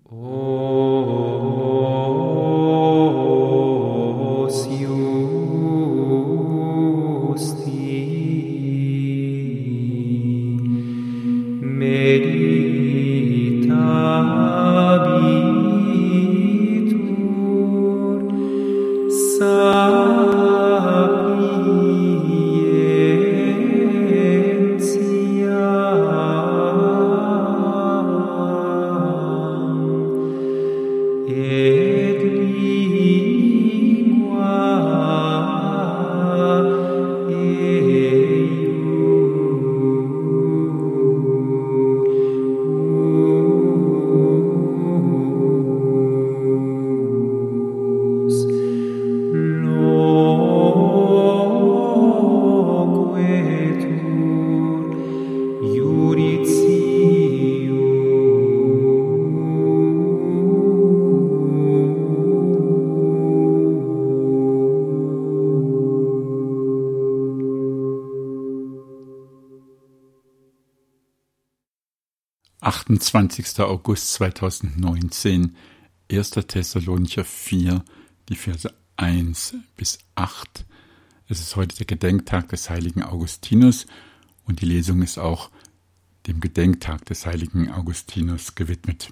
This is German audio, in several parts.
August 2019, 1. Thessalonicher 4, die Verse 1 bis 8. Es ist heute der Gedenktag des heiligen Augustinus und die Lesung ist auch dem Gedenktag des heiligen Augustinus gewidmet.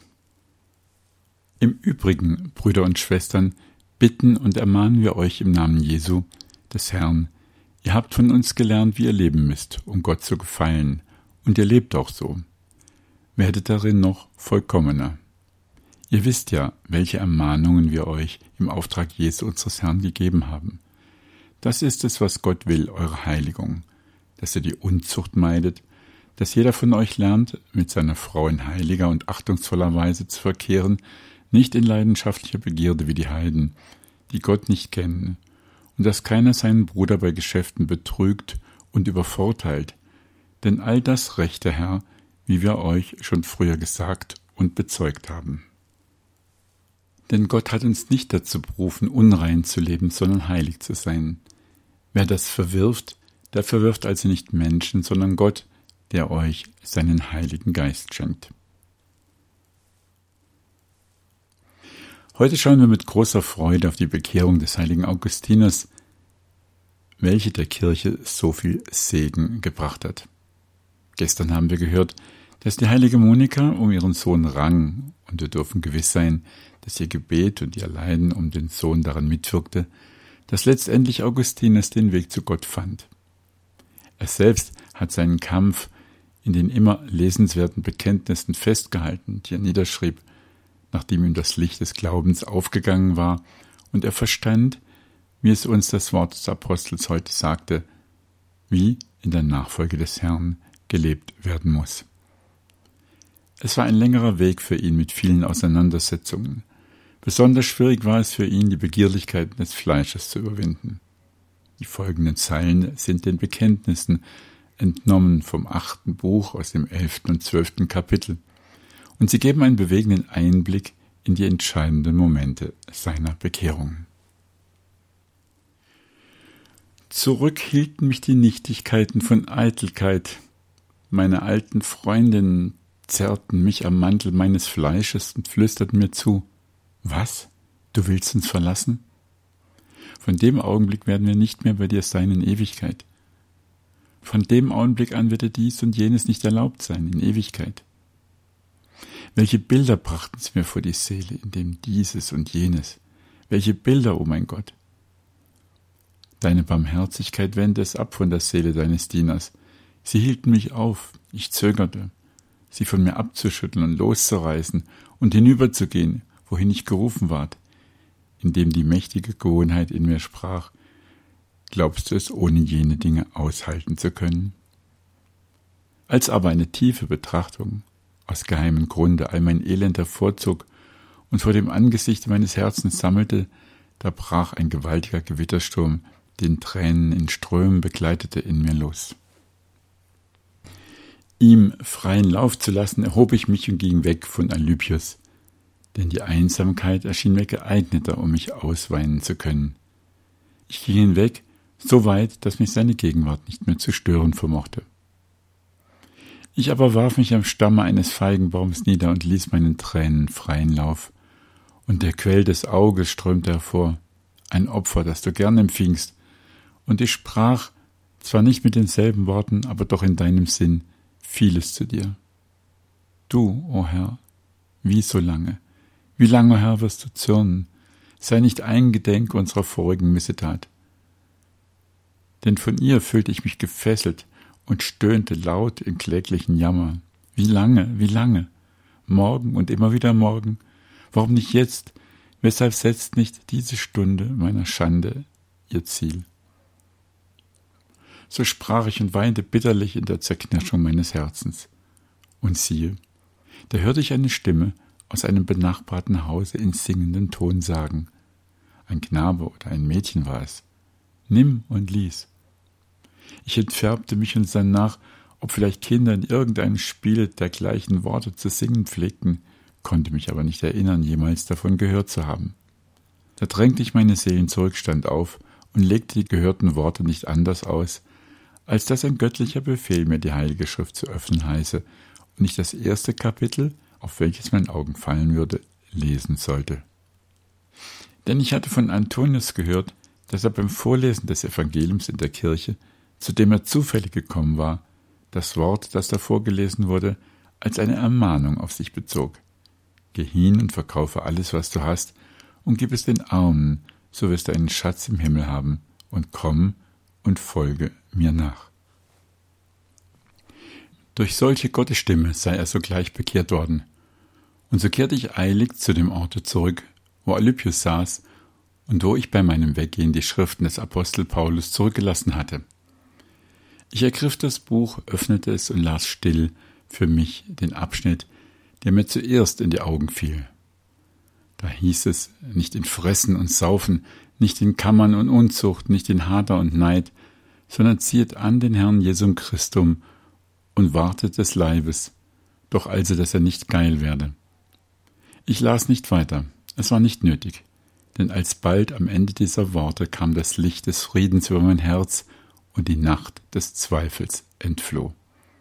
Im Übrigen, Brüder und Schwestern, bitten und ermahnen wir euch im Namen Jesu, des Herrn. Ihr habt von uns gelernt, wie ihr leben müsst, um Gott zu gefallen, und ihr lebt auch so. Werdet darin noch vollkommener. Ihr wisst ja, welche Ermahnungen wir euch im Auftrag Jesu unseres Herrn gegeben haben. Das ist es, was Gott will, eure Heiligung, dass ihr die Unzucht meidet, dass jeder von euch lernt, mit seiner Frau in heiliger und achtungsvoller Weise zu verkehren, nicht in leidenschaftlicher Begierde wie die Heiden, die Gott nicht kennen, und dass keiner seinen Bruder bei Geschäften betrügt und übervorteilt, denn all das rächt der Herr, wie wir euch schon früher gesagt und bezeugt haben. Denn Gott hat uns nicht dazu berufen, unrein zu leben, sondern heilig zu sein. Wer das verwirft, der verwirft also nicht Menschen, sondern Gott, der euch seinen Heiligen Geist schenkt. Heute schauen wir mit großer Freude auf die Bekehrung des heiligen Augustinus, welche der Kirche so viel Segen gebracht hat. Gestern haben wir gehört, dass die heilige Monika um ihren Sohn rang, und wir dürfen gewiss sein, dass ihr Gebet und ihr Leiden um den Sohn daran mitwirkte, dass letztendlich Augustinus den Weg zu Gott fand. Er selbst hat seinen Kampf in den immer lesenswerten Bekenntnissen festgehalten, die er niederschrieb, nachdem ihm das Licht des Glaubens aufgegangen war und er verstand, wie es uns das Wort des Apostels heute sagte, wie in der Nachfolge des Herrn gelebt werden muss. Es war ein längerer Weg für ihn mit vielen Auseinandersetzungen. Besonders schwierig war es für ihn, die Begierlichkeiten des Fleisches zu überwinden. Die folgenden Zeilen sind den Bekenntnissen entnommen vom 8. Buch aus dem 11. und 12. Kapitel, und sie geben einen bewegenden Einblick in die entscheidenden Momente seiner Bekehrung. Zurück hielten mich die Nichtigkeiten von Eitelkeit. Meine alten Freundinnen zerrten mich am Mantel meines Fleisches und flüsterten mir zu: Was? Du willst uns verlassen? Von dem Augenblick werden wir nicht mehr bei dir sein in Ewigkeit. Von dem Augenblick an wird dir dies und jenes nicht erlaubt sein in Ewigkeit. Welche Bilder brachten sie mir vor die Seele, in dem dieses und jenes? Welche Bilder, o mein Gott! Deine Barmherzigkeit wende es ab von der Seele deines Dieners. Sie hielten mich auf, ich zögerte, sie von mir abzuschütteln und loszureißen und hinüberzugehen, wohin ich gerufen ward, indem die mächtige Gewohnheit in mir sprach: Glaubst du es, ohne jene Dinge aushalten zu können? Als aber eine tiefe Betrachtung aus geheimem Grunde all mein Elend hervorzog und vor dem Angesicht meines Herzens sammelte, da brach ein gewaltiger Gewittersturm, den Tränen in Strömen begleitete, in mir los. Ihm freien Lauf zu lassen, erhob ich mich und ging weg von Alypios, denn die Einsamkeit erschien mir geeigneter, um mich ausweinen zu können. Ich ging hinweg, so weit, dass mich seine Gegenwart nicht mehr zu stören vermochte. Ich aber warf mich am Stamme eines Feigenbaums nieder und ließ meinen Tränen freien Lauf. Und der Quell des Auges strömte hervor, ein Opfer, das du gern empfingst. Und ich sprach, zwar nicht mit denselben Worten, aber doch in deinem Sinn, vieles zu dir. Du, o Herr, wie so lange? Wie lange, o Herr, wirst du zürnen? Sei nicht eingedenk unserer vorigen Missetat. Denn von ihr fühlte ich mich gefesselt und stöhnte laut in kläglichen Jammer. Wie lange, wie lange? Morgen und immer wieder morgen? Warum nicht jetzt? Weshalb setzt nicht diese Stunde meiner Schande ihr Ziel? So sprach ich und weinte bitterlich in der Zerknirschung meines Herzens. Und siehe, da hörte ich eine Stimme aus einem benachbarten Hause in singenden Ton sagen. Ein Knabe oder ein Mädchen war es. Nimm und lies. Ich entfärbte mich und sann nach, ob vielleicht Kinder in irgendeinem Spiel dergleichen Worte zu singen pflegten, konnte mich aber nicht erinnern, jemals davon gehört zu haben. Da drängte ich meine Seelenzurückstand auf und legte die gehörten Worte nicht anders aus, als dass ein göttlicher Befehl mir die Heilige Schrift zu öffnen heiße und ich das erste Kapitel, auf welches mein Augen fallen würde, lesen sollte. Denn ich hatte von Antonius gehört, dass er beim Vorlesen des Evangeliums in der Kirche, zu dem er zufällig gekommen war, das Wort, das da vorgelesen wurde, als eine Ermahnung auf sich bezog. Geh hin und verkaufe alles, was du hast, und gib es den Armen, so wirst du einen Schatz im Himmel haben, und komm und folge mir nach. Durch solche Gottesstimme sei er sogleich bekehrt worden. Und so kehrte ich eilig zu dem Orte zurück, wo Alypius saß und wo ich bei meinem Weggehen die Schriften des Apostel Paulus zurückgelassen hatte. Ich ergriff das Buch, öffnete es und las still für mich den Abschnitt, der mir zuerst in die Augen fiel. Da hieß es, nicht in Fressen und Saufen, nicht in Kammern und Unzucht, nicht in Hader und Neid, sondern ziehet an den Herrn Jesum Christum und wartet des Leibes, doch also, dass er nicht geil werde. Ich las nicht weiter, es war nicht nötig, denn alsbald am Ende dieser Worte kam das Licht des Friedens über mein Herz und die Nacht des Zweifels entfloh.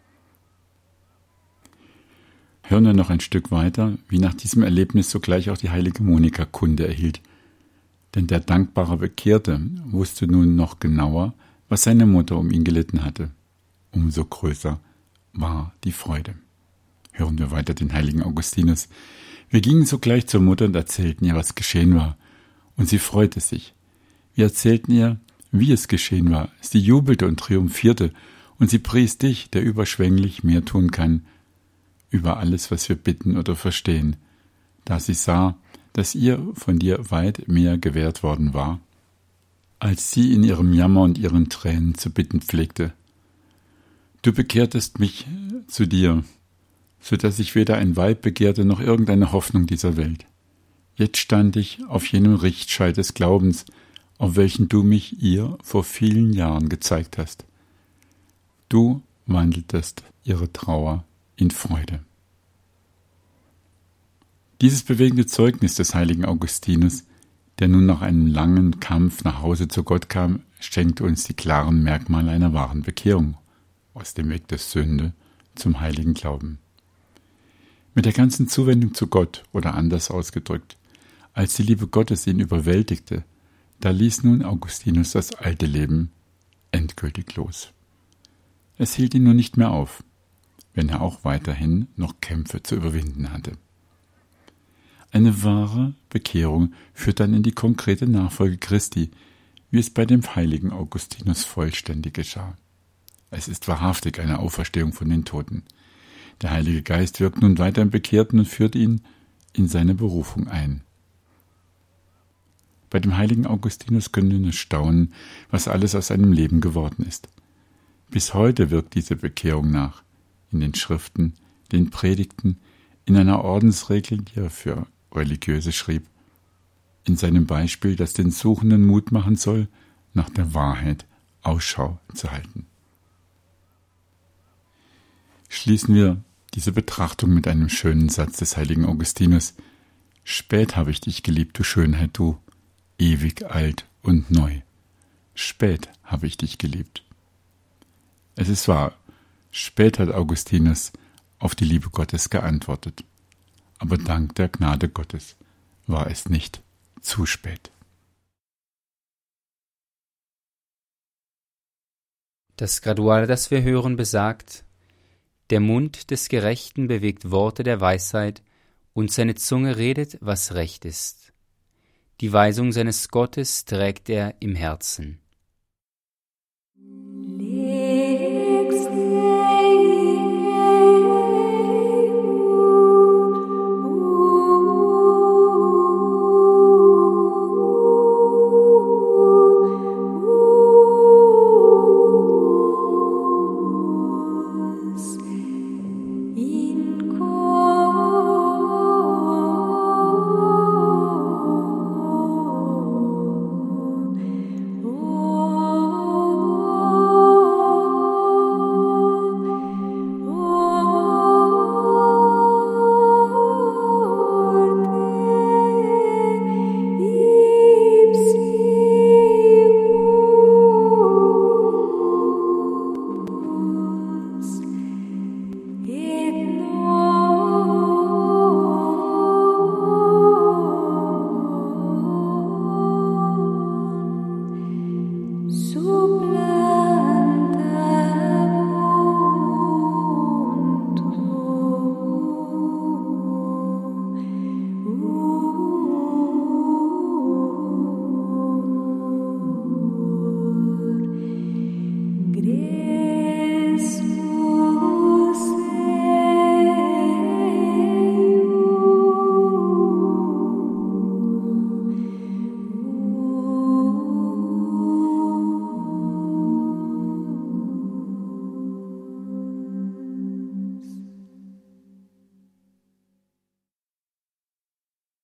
Hören wir noch ein Stück weiter, wie nach diesem Erlebnis sogleich auch die heilige Monika Kunde erhielt. Denn der dankbare Bekehrte wusste nun noch genauer, was seine Mutter um ihn gelitten hatte. Umso größer war die Freude. Hören wir weiter den heiligen Augustinus. Wir gingen sogleich zur Mutter und erzählten ihr, was geschehen war. Und sie freute sich. Wir erzählten ihr, wie es geschehen war. Sie jubelte und triumphierte. Und sie pries dich, der überschwänglich mehr tun kann, über alles, was wir bitten oder verstehen, da sie sah, dass ihr von dir weit mehr gewährt worden war, als sie in ihrem Jammer und ihren Tränen zu bitten pflegte. Du bekehrtest mich zu dir, so dass ich weder ein Weib begehrte noch irgendeine Hoffnung dieser Welt. Jetzt stand ich auf jenem Richtscheit des Glaubens, auf welchen du mich ihr vor vielen Jahren gezeigt hast. Du wandeltest ihre Trauer in Freude. Dieses bewegende Zeugnis des heiligen Augustinus, der nun nach einem langen Kampf nach Hause zu Gott kam, schenkt uns die klaren Merkmale einer wahren Bekehrung aus dem Weg der Sünde zum heiligen Glauben. Mit der ganzen Zuwendung zu Gott, oder anders ausgedrückt, als die Liebe Gottes ihn überwältigte, da ließ nun Augustinus das alte Leben endgültig los. Es hielt ihn nur nicht mehr auf, wenn er auch weiterhin noch Kämpfe zu überwinden hatte. Eine wahre Bekehrung führt dann in die konkrete Nachfolge Christi, wie es bei dem heiligen Augustinus vollständig geschah. Es ist wahrhaftig eine Auferstehung von den Toten. Der Heilige Geist wirkt nun weiter im Bekehrten und führt ihn in seine Berufung ein. Bei dem heiligen Augustinus können wir nur staunen, was alles aus seinem Leben geworden ist. Bis heute wirkt diese Bekehrung nach, in den Schriften, den Predigten, in einer Ordensregel, die er für Religiöse schrieb, in seinem Beispiel, das den Suchenden Mut machen soll, nach der Wahrheit Ausschau zu halten. Schließen wir diese Betrachtung mit einem schönen Satz des heiligen Augustinus. Spät habe ich dich geliebt, du Schönheit, du, ewig alt und neu. Spät habe ich dich geliebt. Es ist wahr, Später hat Augustinus auf die Liebe Gottes geantwortet. Aber dank der Gnade Gottes war es nicht zu spät. Das Graduale, das wir hören, besagt: Der Mund des Gerechten bewegt Worte der Weisheit, und seine Zunge redet, was recht ist. Die Weisung seines Gottes trägt er im Herzen.